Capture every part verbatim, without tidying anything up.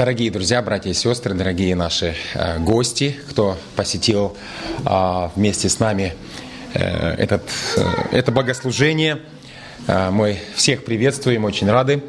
Дорогие друзья, братья и сестры, дорогие наши э, гости, кто посетил э, вместе с нами э, этот, э, это богослужение, э, мы всех приветствуем, очень рады.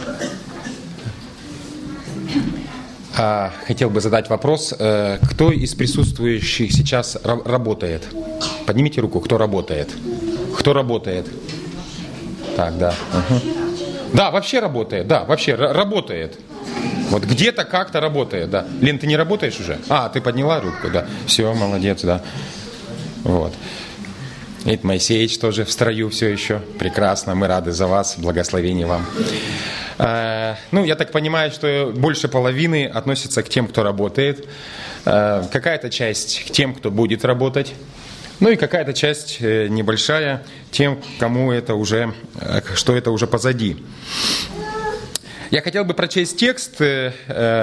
Э, хотел бы задать вопрос, э, кто из присутствующих сейчас ра- работает? Поднимите руку, кто работает? Кто работает? Так, да. Угу. Да, вообще работает, да, вообще р- работает. Вот где-то как-то работает, да. Лен, ты не работаешь уже? А, ты подняла руку, да. Все, молодец, да. Вот. И Моисеевич тоже в строю все еще. Прекрасно, мы рады за вас. Благословения вам. Э, ну, я так понимаю, что больше половины относится к тем, кто работает. Э, какая-то часть к тем, кто будет работать. Ну и какая-то часть э, небольшая тем, кому это уже, э, что это уже позади. Я хотел бы прочесть текст э,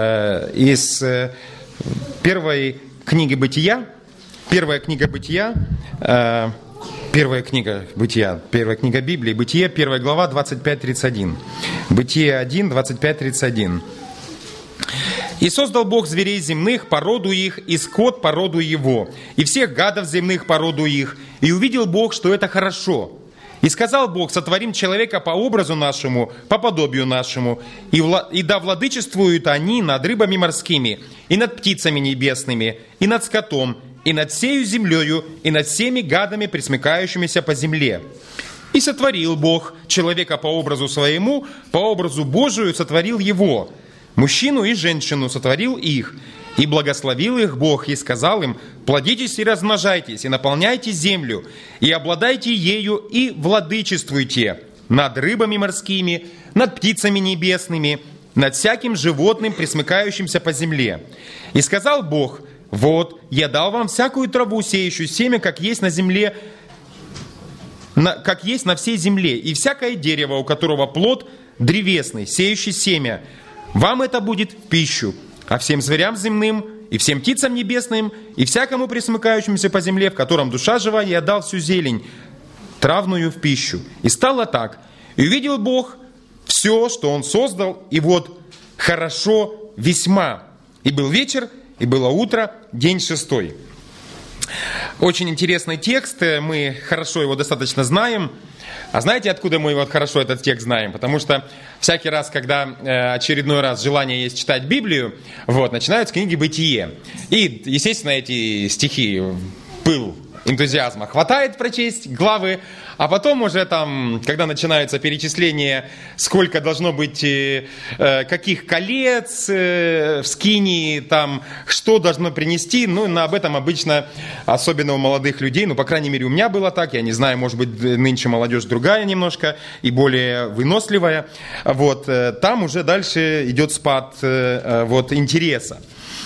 из э, первой книги Бытия. Первая книга Бытия, э, первая книга Бытия, первая книга Библии, Бытие, первая глава, двадцать пять тридцать один. Бытие один, двадцать пять тридцать один. «И создал Бог зверей земных, породу их, и скот породу его, и всех гадов земных породу их, и увидел Бог, что это хорошо. И сказал Бог: сотворим человека по образу нашему, по подобию нашему, и, вла... и да владычествуют они над рыбами морскими, и над птицами небесными, и над скотом, и над всею землею, и над всеми гадами, пресмыкающимися по земле. И сотворил Бог человека по образу своему, по образу Божию сотворил его, мужчину и женщину сотворил их. И благословил их Бог, и сказал им: плодитесь и размножайтесь, и наполняйте землю, и обладайте ею, и владычествуйте над рыбами морскими, над птицами небесными, над всяким животным, пресмыкающимся по земле. И сказал Бог: вот, я дал вам всякую траву, сеющую семя, как есть на земле, на, как есть на всей земле, и всякое дерево, у которого плод древесный, сеющий семя, вам это будет в пищу. А всем зверям земным, и всем птицам небесным, и всякому пресмыкающемуся по земле, в котором душа жива, я дал всю зелень, травную в пищу. И стало так. И увидел Бог все, что Он создал, и вот хорошо весьма. И был вечер, и было утро, день шестой». Очень интересный текст, мы хорошо его достаточно знаем. А знаете, откуда мы вот хорошо этот текст знаем? Потому что всякий раз, когда э, очередной раз желание есть читать Библию, вот, начинают с книги «Бытие». И, естественно, эти стихи, пыл энтузиазма хватает прочесть главы, а потом уже там, когда начинается перечисление, сколько должно быть, э, каких колец э, в скинии, там, что должно принести, ну, на об этом обычно, особенно у молодых людей, ну, по крайней мере, у меня было так, я не знаю, может быть, нынче молодежь другая немножко и более выносливая, вот, э, там уже дальше идет спад э, вот, интереса.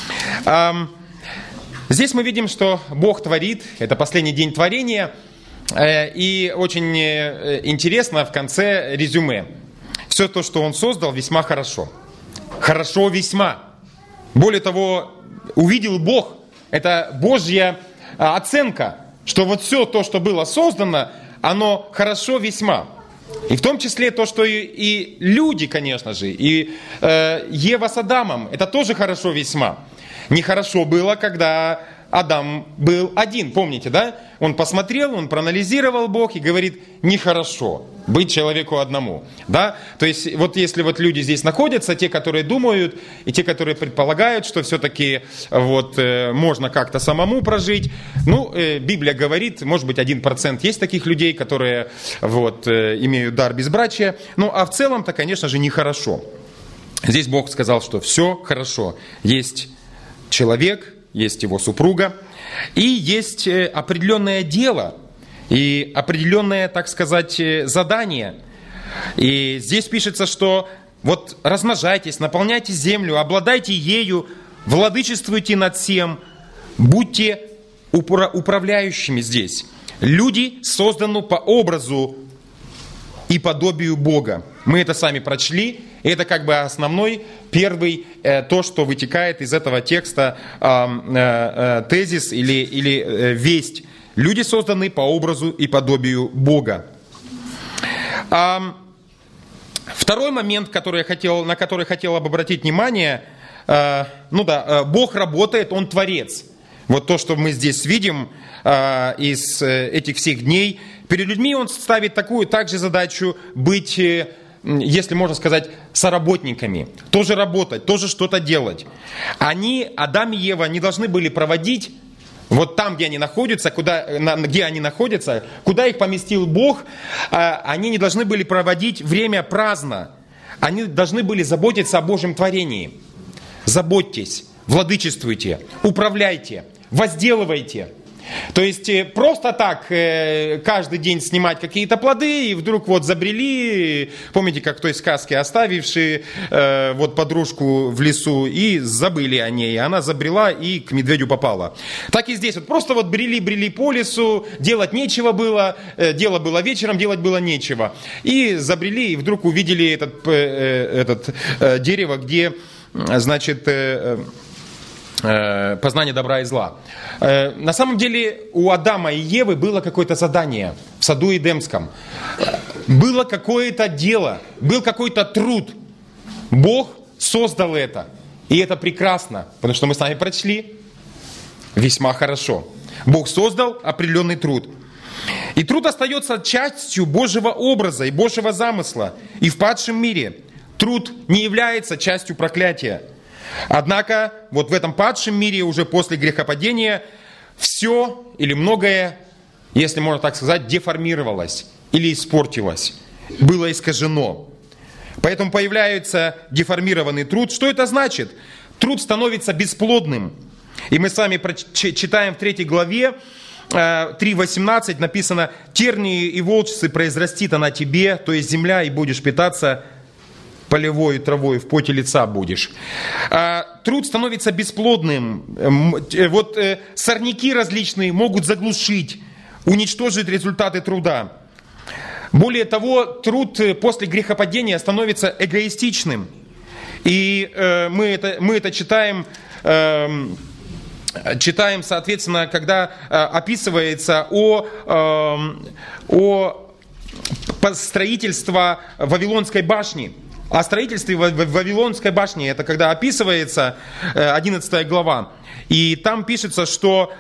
Здесь мы видим, что Бог творит, это последний день творения, и очень интересно в конце резюме. Все то, что Он создал, весьма хорошо. Хорошо весьма. Более того, увидел Бог, это Божья оценка, что вот все то, что было создано, оно хорошо весьма. И в том числе то, что и, и люди, конечно же, и э, Ева с Адамом, это тоже хорошо весьма. Нехорошо было, когда Адам был один, помните, да? Он посмотрел, он проанализировал Бог и говорит: нехорошо быть человеку одному, да? То есть вот если вот люди здесь находятся, те, которые думают, и те, которые предполагают, что все-таки вот э, можно как-то самому прожить, ну, э, Библия говорит, может быть, один процент есть таких людей, которые вот э, имеют дар безбрачия, ну, а в целом-то, конечно же, нехорошо. Здесь Бог сказал, что все хорошо, есть человек, есть его супруга, и есть определенное дело, и определенное, так сказать, задание. И здесь пишется, что вот размножайтесь, наполняйте землю, обладайте ею, владычествуйте над всем, будьте управляющими здесь. Люди созданы по образу и подобию Бога. Мы это сами прочли, и это как бы основной, первый, э, то, что вытекает из этого текста, э, э, тезис или, или э, весть. Люди созданы по образу и подобию Бога. А, второй момент, который я хотел, на который хотел бы обратить внимание, э, ну да, Бог работает, Он творец. Вот то, что мы здесь видим э, из э, этих всех дней. Перед людьми Он ставит такую также задачу быть, э, если можно сказать, соработниками. Тоже работать, тоже что-то делать. Они, Адам и Ева, не должны были проводить вот там, где они находятся, куда, где они находятся, куда их поместил Бог, они не должны были проводить время праздно. Они должны были заботиться о Божьем творении. Заботьтесь, владычествуйте, управляйте, возделывайте. То есть просто так каждый день снимать какие-то плоды, и вдруг вот забрели, помните, как в той сказке, оставившие вот подружку в лесу, и забыли о ней, она забрела и к медведю попала. Так и здесь, вот просто вот брели-брели по лесу, делать нечего было, дело было вечером, делать было нечего. И забрели, и вдруг увидели этот, этот дерево, где, значит, познание добра и зла. На самом деле у Адама и Евы было какое-то задание в саду Эдемском. Было какое-то дело, был какой-то труд. Бог создал это. И это прекрасно, потому что мы с вами прочли весьма хорошо. Бог создал определенный труд. И труд остается частью Божьего образа и Божьего замысла. И в падшем мире труд не является частью проклятия. Однако, вот в этом падшем мире, уже после грехопадения, все или многое, если можно так сказать, деформировалось или испортилось, было искажено. Поэтому появляется деформированный труд. Что это значит? Труд становится бесплодным. И мы с вами читаем в третьей главе, три восемнадцать, написано: «Тернии и волчцы произрастит она тебе, то есть земля, и будешь питаться полевой травой, в поте лица будешь». А, труд становится бесплодным. Вот э, сорняки различные могут заглушить, уничтожить результаты труда. Более того, труд после грехопадения становится эгоистичным. И э, мы, это, мы это читаем... Э, Читаем, соответственно, когда э, описывается о, э, о строительстве Вавилонской башни. О строительстве Вавилонской башни, это когда описывается одиннадцатая глава. И там пишется, что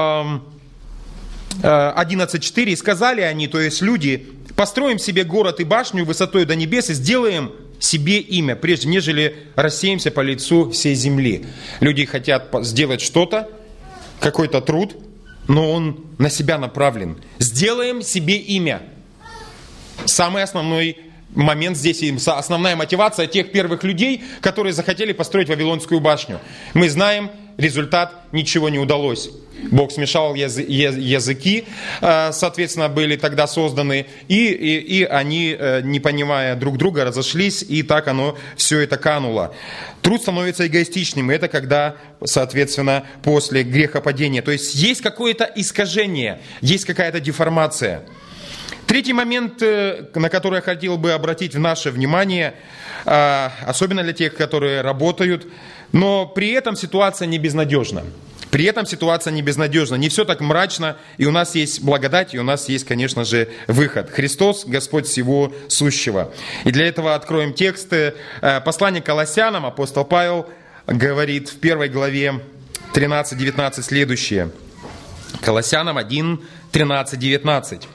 одиннадцать четыре, «И сказали они, то есть люди, построим себе город и башню высотой до небес и сделаем себе имя, прежде нежели рассеемся по лицу всей земли». Люди хотят сделать что-то, какой-то труд, но он на себя направлен. Сделаем себе имя. Самый основной момент здесь, и основная мотивация тех первых людей, которые захотели построить Вавилонскую башню. Мы знаем, результат: ничего не удалось. Бог смешал языки, соответственно, были тогда созданы, и, и, и они, не понимая друг друга, разошлись, и так оно, все это кануло. Труд становится эгоистичным, это когда, соответственно, после грехопадения. То есть есть какое-то искажение, есть какая-то деформация. Третий момент, на который я хотел бы обратить наше внимание, особенно для тех, которые работают, но при этом ситуация не безнадежна. При этом ситуация не безнадежна, не все так мрачно, и у нас есть благодать, и у нас есть, конечно же, выход. Христос, Господь всего сущего. И для этого откроем текст. Послание к Колоссянам, апостол Павел говорит в первой главе тринадцать девятнадцать следующее. Колоссянам один, тринадцать девятнадцать.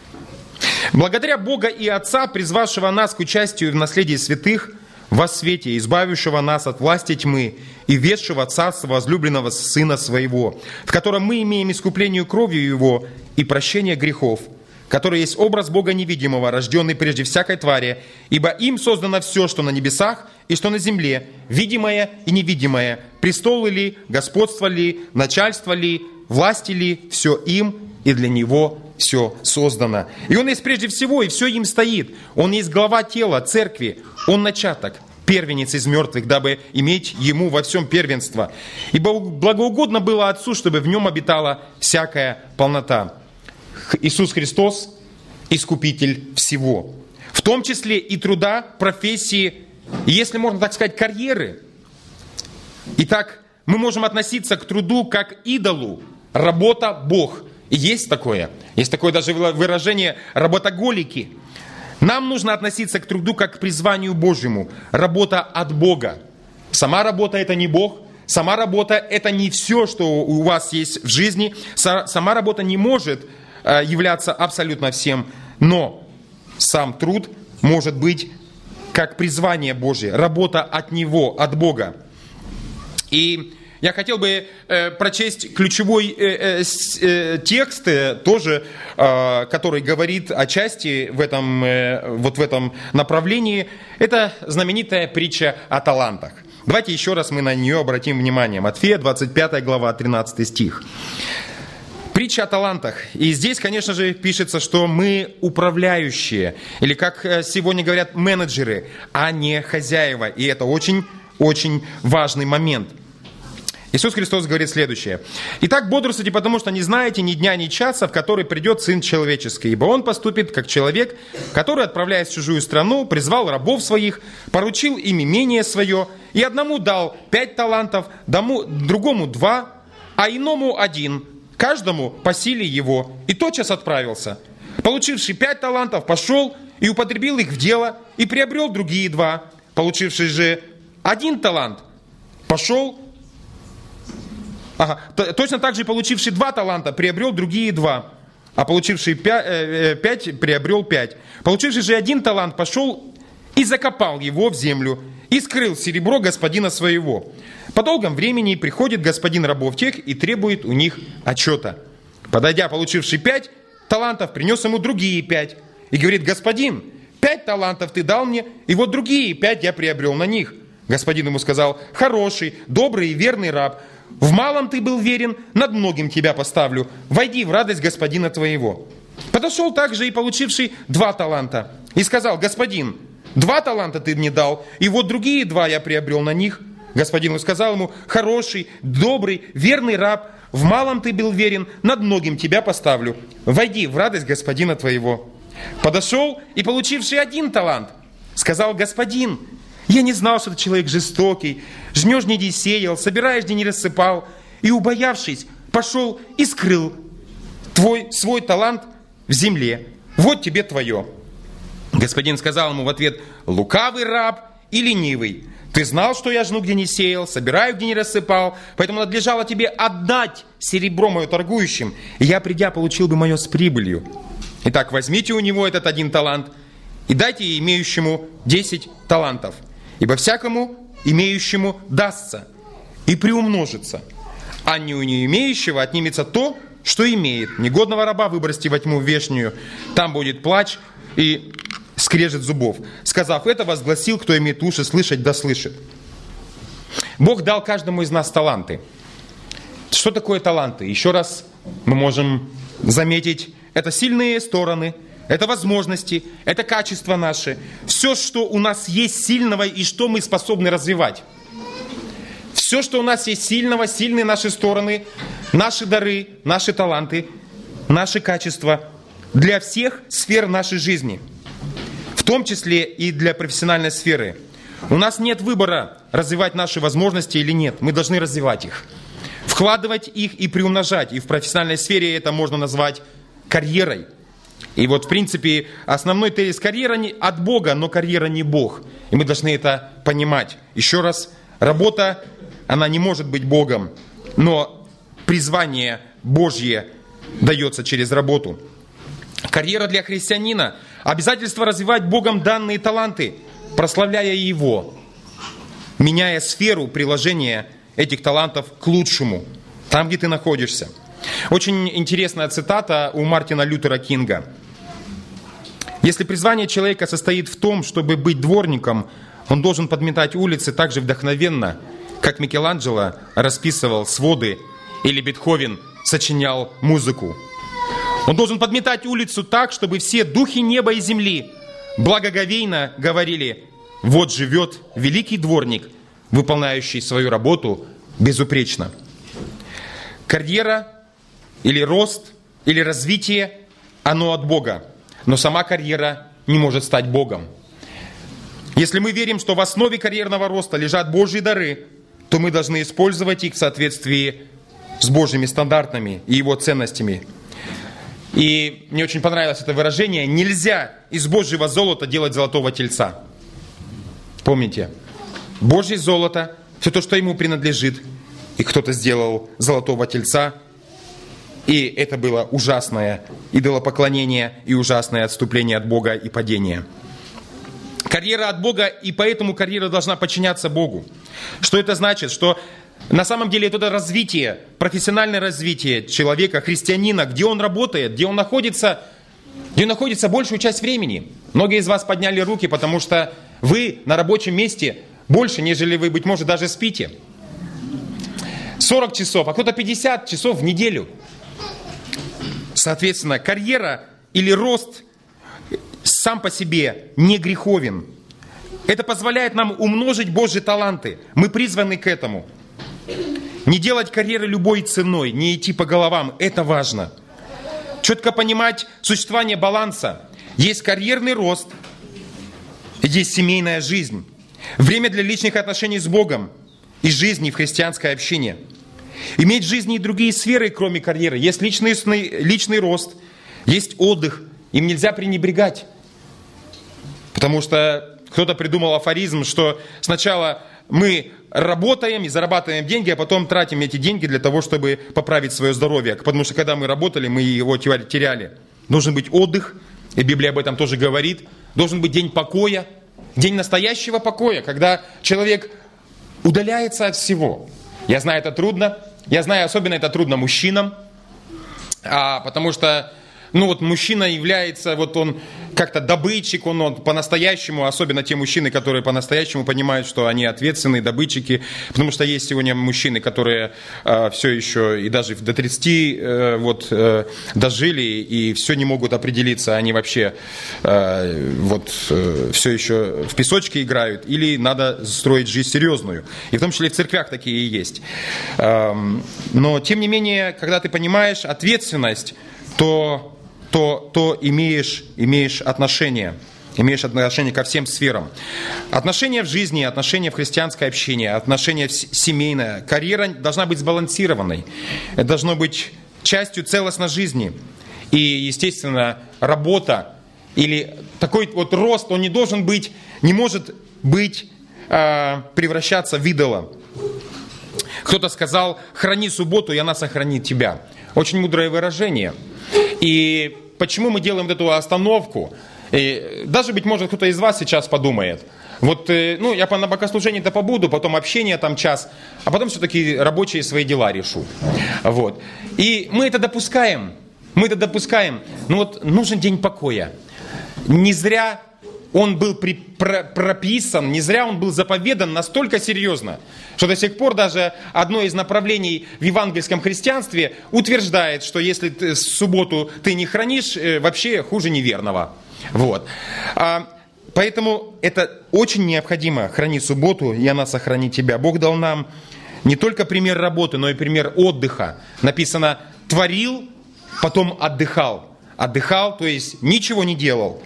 «Благодаря Бога и Отца, призвавшего нас к участию в наследии святых во свете, избавившего нас от власти тьмы и ведшего царство возлюбленного Сына Своего, в котором мы имеем искуплению кровью Его и прощение грехов, который есть образ Бога невидимого, рожденный прежде всякой твари, ибо им создано все, что на небесах и что на земле, видимое и невидимое, престолы ли, господство ли, начальство ли, власти ли, все им и для Него все создано. И Он есть прежде всего, и все им стоит. Он есть глава тела, церкви, Он начаток, первенец из мертвых, дабы иметь Ему во всем первенство. Ибо благоугодно было Отцу, чтобы в Нем обитала всякая полнота. Иисус Христос – Искупитель всего. В том числе и труда, профессии, и, если можно так сказать, карьеры. Итак, мы можем относиться к труду как к идолу. Работа – Бог. И есть такое. Есть такое даже выражение «работоголики». Нам нужно относиться к труду как к призванию Божьему. Работа от Бога. Сама работа – это не Бог. Сама работа – это не все, что у вас есть в жизни. Сама работа не может являться абсолютно всем. Но сам труд может быть как призвание Божье, работа от Него, от Бога. И я хотел бы э, прочесть ключевой э, э, текст, э, тоже, э, который говорит о части в этом, э, вот в этом направлении. Это знаменитая притча о талантах. Давайте еще раз мы на нее обратим внимание. Матфея, двадцать пятая глава, тринадцатый стих. Притча о талантах. И здесь, конечно же, пишется, что мы управляющие, или, как сегодня говорят, менеджеры, а не хозяева. И это очень-очень важный момент. Иисус Христос говорит следующее. «Итак, бодрствуйте, потому что не знаете ни дня, ни часа, в который придет Сын Человеческий. Ибо Он поступит, как человек, который, отправляясь в чужую страну, призвал рабов своих, поручил им имение свое, и одному дал пять талантов, другому два, а иному один, каждому по силе его, и тотчас отправился. Получивший пять талантов, пошел и употребил их в дело, и приобрел другие два. Получивший же один талант, пошел, ага, точно так же получивший два таланта, приобрел другие два, а получивший пять, э, пять приобрел пять. Получивший же один талант, пошел и закопал его в землю, и скрыл серебро господина своего. По долгом времени приходит господин рабов тех и требует у них отчета. Подойдя, получивший пять талантов, принес ему другие пять. И говорит: господин, пять талантов ты дал мне, и вот другие пять я приобрел на них. Господин ему сказал: хороший, добрый и верный раб, в малом ты был верен, над многим тебя поставлю. Войди в радость господина твоего. Подошел также и получивший два таланта. И сказал: господин, два таланта ты мне дал, и вот другие два я приобрел на них. Господин сказал ему: хороший, добрый, верный раб, в малом ты был верен, над многим тебя поставлю. Войди в радость господина твоего. Подошел и получивший один талант сказал: господин, я не знал, что ты человек жестокий, жмешь, где не сеял, собираешь, где не рассыпал, и, убоявшись, пошел и скрыл твой, свой талант в земле. Вот тебе твое. Господин сказал ему в ответ: лукавый раб и ленивый, ты знал, что я жну, где не сеял, собираю, где не рассыпал, поэтому надлежало тебе отдать серебро мое торгующим, и я, придя, получил бы мое с прибылью. Итак, возьмите у него этот один талант и дайте имеющему десять талантов, ибо всякому имеющему дастся и приумножится, а не у не имеющего отнимется то, что имеет. Негодного раба выбросьте во тьму вешнюю, там будет плач и скрежет зубов. Сказав это, возгласил: кто имеет уши слышать, да слышит. Бог дал каждому из нас таланты. Что такое таланты? Еще раз мы можем заметить, это сильные стороны, это возможности, это качества наши. Все, что у нас есть сильного и что мы способны развивать. Все, что у нас есть сильного, сильные наши стороны, наши дары, наши таланты, наши качества для всех сфер нашей жизни. В том числе и для профессиональной сферы. У нас нет выбора, развивать наши возможности или нет. Мы должны развивать их. Вкладывать их и приумножать. И в профессиональной сфере это можно назвать карьерой. И вот, в принципе, основной тезис: карьера не от Бога, но карьера не Бог. И мы должны это понимать. Еще раз, работа, она не может быть Богом, но призвание Божье дается через работу. Карьера для христианина – обязательство развивать Богом данные таланты, прославляя Его, меняя сферу приложения этих талантов к лучшему, там, где ты находишься. Очень интересная цитата у Мартина Лютера Кинга. Если призвание человека состоит в том, чтобы быть дворником, он должен подметать улицы так же вдохновенно, как Микеланджело расписывал своды или Бетховен сочинял музыку. Он должен подметать улицу так, чтобы все духи неба и земли благоговейно говорили: вот живет великий дворник, выполняющий свою работу безупречно. Карьера или рост, или развитие, оно от Бога. Но сама карьера не может стать Богом. Если мы верим, что в основе карьерного роста лежат Божьи дары, то мы должны использовать их в соответствии с Божьими стандартами и Его ценностями. И мне очень понравилось это выражение: нельзя из Божьего золота делать золотого тельца. Помните, Божье золото все то, что ему принадлежит. И кто-то сделал золотого тельца, и это было ужасное идолопоклонение и ужасное отступление от Бога и падение. Карьера от Бога, и поэтому карьера должна подчиняться Богу. Что это значит? Что на самом деле это развитие, профессиональное развитие человека, христианина, где он работает, где он находится, где он находится большую часть времени. Многие из вас подняли руки, потому что вы на рабочем месте больше, нежели вы, быть может, даже спите. сорок часов, а кто-то пятьдесят часов в неделю. Соответственно, карьера или рост сам по себе не греховен. Это позволяет нам умножить Божьи таланты. Мы призваны к этому. Не делать карьеры любой ценой, не идти по головам. Это важно. Четко понимать существование баланса. Есть карьерный рост, есть семейная жизнь. Время для личных отношений с Богом и жизни в христианское общение. Иметь в жизни и другие сферы, кроме карьеры. Есть личный, личный рост, есть отдых. Им нельзя пренебрегать. Потому что кто-то придумал афоризм, что сначала мы работаем и зарабатываем деньги, а потом тратим эти деньги для того, чтобы поправить свое здоровье. Потому что когда мы работали, мы его теряли. Должен быть отдых, и Библия об этом тоже говорит. Должен быть день покоя, день настоящего покоя, когда человек удаляется от всего. Я знаю, это трудно. Я знаю, особенно это трудно мужчинам, а, потому что ну, вот мужчина является, вот он как-то добытчик, он, он по-настоящему, особенно те мужчины, которые по-настоящему понимают, что они ответственные добытчики, потому что есть сегодня мужчины, которые э, все еще и даже до тридцати э, вот, э, дожили и все не могут определиться, они вообще э, вот, э, все еще в песочке играют или надо строить жизнь серьезную. И в том числе в церквях такие и есть. Э, но тем не менее, когда ты понимаешь ответственность, то... то, то имеешь, имеешь отношение, имеешь отношение ко всем сферам. Отношения в жизни, отношения в христианское общение, отношения семейное. Карьера должна быть сбалансированной. Это должно быть частью целостной жизни. И, естественно, работа или такой вот рост, он не должен быть, не может быть, э, превращаться в идола. Кто-то сказал: храни субботу, и она сохранит тебя. Очень мудрое выражение. И почему мы делаем эту остановку? И даже, быть может, кто-то из вас сейчас подумает: вот, ну, я на богослужении-то побуду, потом общение там час, а потом все-таки рабочие свои дела решу. Вот. И мы это допускаем. Мы это допускаем. Но вот нужен день покоя. Не зря он был при, про, прописан, не зря он был заповедан настолько серьезно, что до сих пор даже одно из направлений в евангельском христианстве утверждает, что если ты, в субботу ты не хранишь, вообще хуже неверного. Вот. А, поэтому это очень необходимо, храни субботу, и она сохранит тебя. Бог дал нам не только пример работы, но и пример отдыха. Написано: творил, потом отдыхал. Отдыхал, то есть ничего не делал.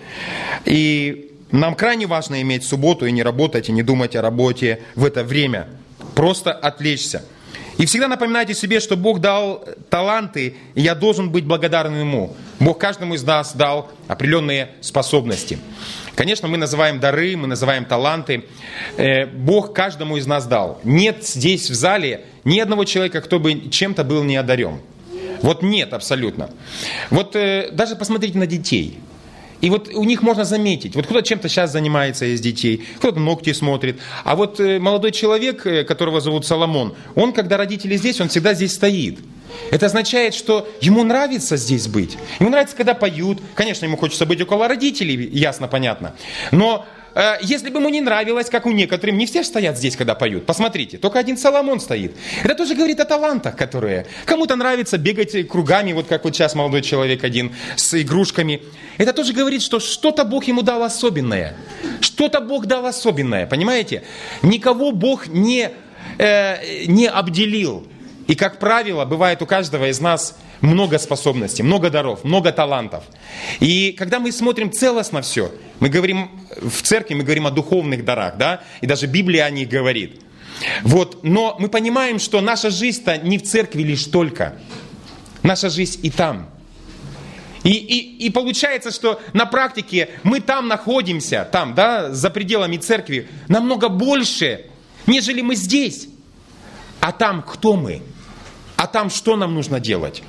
И нам крайне важно иметь субботу и не работать, и не думать о работе в это время. Просто отвлечься. И всегда напоминайте себе, что Бог дал таланты, и я должен быть благодарен Ему. Бог каждому из нас дал определенные способности. Конечно, мы называем дары, мы называем таланты. Бог каждому из нас дал. Нет здесь в зале ни одного человека, кто бы чем-то был не одарен. Вот нет абсолютно. Вот даже посмотрите на детей. И вот у них можно заметить, вот кто-то чем-то сейчас занимается из детей, кто-то ногти смотрит. А вот молодой человек, которого зовут Соломон, он, когда родители здесь, он всегда здесь стоит. Это означает, что ему нравится здесь быть. Ему нравится, когда поют. Конечно, ему хочется быть около родителей, ясно, понятно. Но э, если бы ему не нравилось, как у некоторых, не все стоят здесь, когда поют. Посмотрите, только один Соломон стоит. Это тоже говорит о талантах, которые... Кому-то нравится бегать кругами, вот как вот сейчас молодой человек один, с игрушками. Это тоже говорит, что что-то Бог ему дал особенное. Что-то Бог дал особенное, понимаете? Никого Бог не, э, не обделил. И, как правило, бывает у каждого из нас много способностей, много даров, много талантов. И когда мы смотрим целостно все, мы говорим в церкви, мы говорим о духовных дарах, да? И даже Библия о них говорит. Вот. Но мы понимаем, что наша жизнь-то не в церкви лишь только. Наша жизнь и там. И, и, и получается, что на практике мы там находимся, там, да, за пределами церкви, намного больше, нежели мы здесь. А там кто мы? А там что нам нужно делать?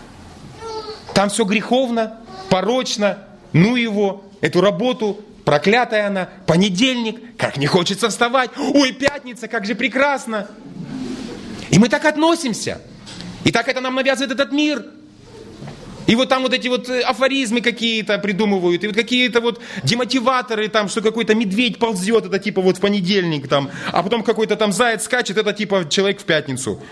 Там все греховно, порочно, ну его, эту работу, проклятая она, понедельник, как не хочется вставать, ой, пятница, как же прекрасно. И мы так относимся. И так это нам навязывает этот мир. И вот там вот эти вот афоризмы какие-то придумывают, и вот какие-то вот демотиваторы, там, что какой-то медведь ползет, это типа вот в понедельник, там, а потом какой-то там заяц скачет, это типа человек в пятницу.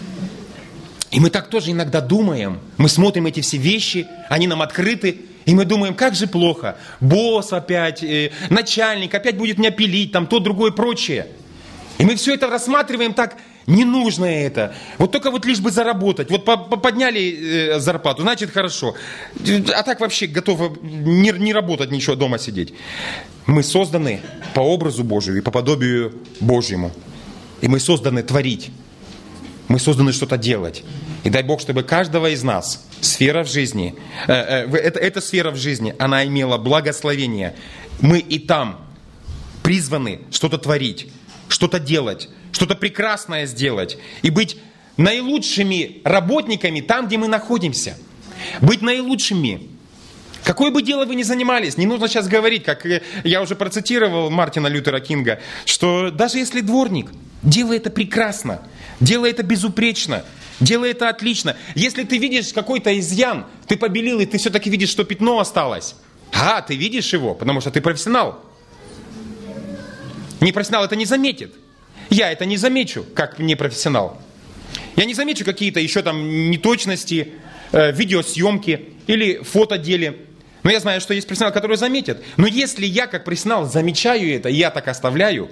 И мы так тоже иногда думаем, мы смотрим эти все вещи, они нам открыты, и мы думаем, как же плохо, босс опять, э, начальник опять будет меня пилить, там то, другое, прочее. И мы все это рассматриваем так, не нужно это, вот только вот лишь бы заработать, вот подняли э, зарплату, значит хорошо, а так вообще готовы не, не работать ничего, дома сидеть. Мы созданы по образу Божию и по подобию Божьему, и мы созданы творить. Мы созданы что-то делать. И дай Бог, чтобы каждого из нас сфера в жизни, э, э, это, эта сфера в жизни, она имела благословение. Мы и там призваны что-то творить, что-то делать, что-то прекрасное сделать. И быть наилучшими работниками там, где мы находимся. Быть наилучшими. Какое бы дело вы ни занимались, не нужно сейчас говорить, как я уже процитировал Мартина Лютера Кинга, что даже если дворник, делай это прекрасно, делай это безупречно, делай это отлично. Если ты видишь какой-то изъян, ты побелил, и ты все-таки видишь, что пятно осталось. А, ты видишь его, потому что ты профессионал. Непрофессионал это не заметит. Я это не замечу, как непрофессионал. Я не замечу какие-то еще там неточности, э, видеосъемки или фотоделе. Но я знаю, что есть профессионалы, которые заметят. Но если я, как профессионал, замечаю это, и я так оставляю,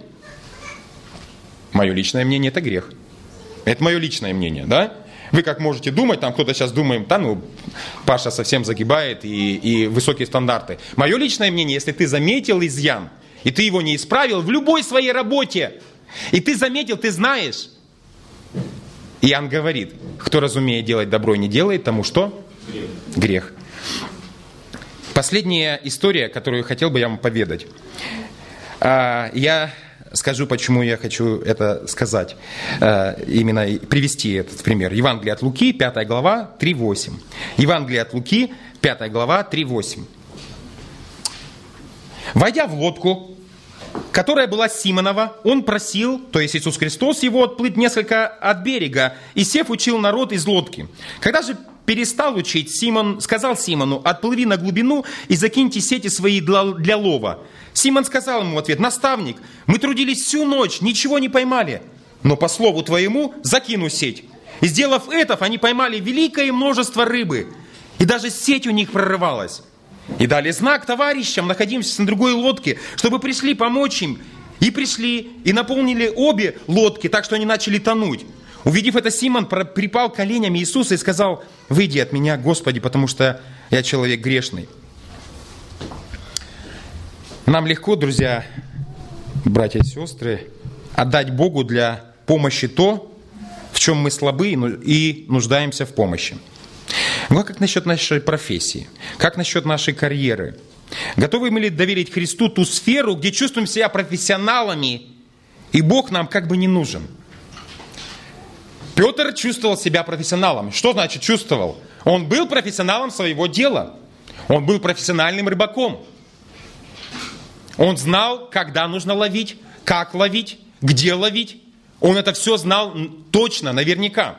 мое личное мнение – это грех. Это мое личное мнение, да? Вы как можете думать, там кто-то сейчас думает, да ну, Паша совсем загибает и, и высокие стандарты. Мое личное мнение, если ты заметил изъян, и ты его не исправил в любой своей работе, и ты заметил, ты знаешь. Иоанн говорит, кто разумеет делать добро и не делает, тому что? Грех. Грех. Последняя история, которую хотел бы я вам поведать. Я скажу, почему я хочу это сказать. Именно привести этот пример. Евангелие от Луки, пятая глава, три восемь. Евангелие от Луки, пятая глава, три восемь. Войдя в лодку, которая была Симонова, он просил, то есть Иисус Христос, его отплыть несколько от берега, и сев учил народ из лодки. Когда же перестал учить, Симон сказал Симону: отплыви на глубину и закиньте сети свои для лова. Симон сказал ему в ответ: наставник, мы трудились всю ночь, ничего не поймали, но по слову твоему закину сеть. И сделав это, они поймали великое множество рыбы, и даже сеть у них прорывалась. И дали знак товарищам, находившимся на другой лодке, чтобы пришли помочь им. И пришли, и наполнили обе лодки, так что они начали тонуть. Увидев это, Симон припал коленями Иисуса и сказал: выйди от меня, Господи, потому что я человек грешный. Нам легко, друзья, братья и сестры, отдать Богу для помощи то, в чем мы слабы и нуждаемся в помощи. Ну а как насчет нашей профессии? Как насчет нашей карьеры? Готовы мы ли доверить Христу ту сферу, где чувствуем себя профессионалами, и Бог нам как бы не нужен? Петр чувствовал себя профессионалом. Что значит чувствовал? Он был профессионалом своего дела. Он был профессиональным рыбаком. Он знал, когда нужно ловить, как ловить, где ловить. Он это все знал точно, наверняка.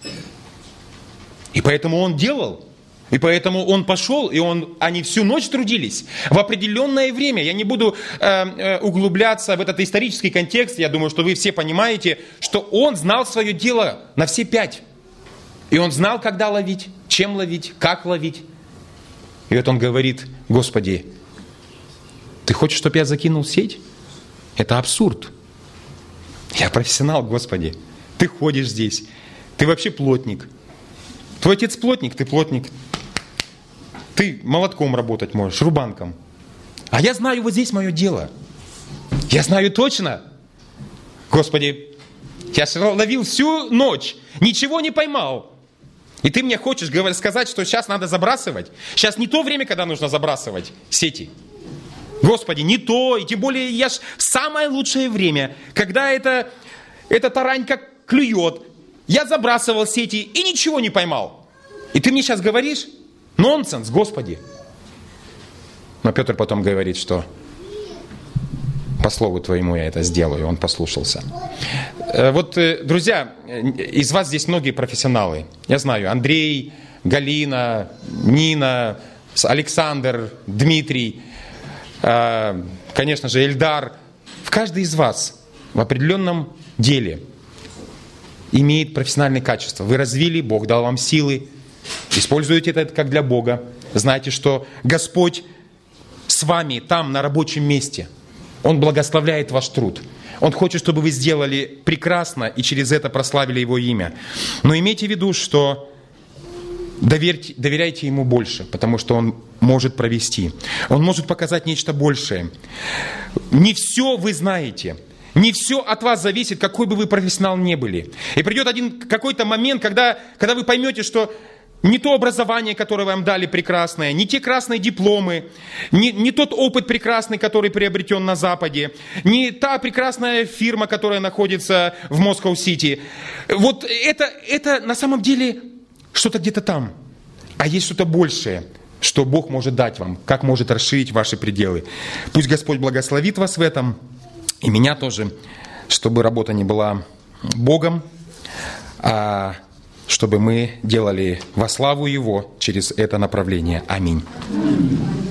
И поэтому он делал. И поэтому он пошел, и он, они всю ночь трудились. В определенное время. Я не буду э, э, углубляться в этот исторический контекст. Я думаю, что вы все понимаете, что он знал свое дело на все пять. И он знал, когда ловить, чем ловить, как ловить. И вот он говорит: Господи, ты хочешь, чтобы я закинул сеть? Это абсурд. Я профессионал, Господи. Ты ходишь здесь. Ты вообще плотник. Твой отец плотник, ты плотник. Ты молотком работать можешь, рубанком. А я знаю, вот здесь мое дело. Я знаю точно. Господи, я ловил всю ночь, ничего не поймал. И ты мне хочешь сказать, что сейчас надо забрасывать? Сейчас не то время, когда нужно забрасывать сети. Господи, не то, и тем более я ж в самое лучшее время, когда это, эта таранька клюет, я забрасывал сети и ничего не поймал. И ты мне сейчас говоришь? Нонсенс, Господи. Но Петр потом говорит, что по слову твоему я это сделаю. Он послушался. Вот, друзья, из вас здесь многие профессионалы. Я знаю, Андрей, Галина, Нина, Александр, Дмитрий, конечно же, Эльдар. В каждый из вас в определенном деле имеет профессиональные качества. Вы развили, Бог дал вам силы. Используйте это как для Бога. Знайте, что Господь с вами там, на рабочем месте. Он благословляет ваш труд. Он хочет, чтобы вы сделали прекрасно и через это прославили Его имя. Но имейте в виду, что доверьте, доверяйте Ему больше, потому что Он может провести. Он может показать нечто большее. Не все вы знаете. Не все от вас зависит, какой бы вы профессионал ни были. И придет один какой-то момент, когда, когда вы поймете, что не то образование, которое вам дали прекрасное, не те красные дипломы, не, не тот опыт прекрасный, который приобретен на Западе, не та прекрасная фирма, которая находится в Москва-Сити. Вот это, это на самом деле что-то где-то там. А есть что-то большее, что Бог может дать вам, как может расширить ваши пределы. Пусть Господь благословит вас в этом, и меня тоже, чтобы работа не была Богом, а чтобы мы делали во славу Его через это направление. Аминь.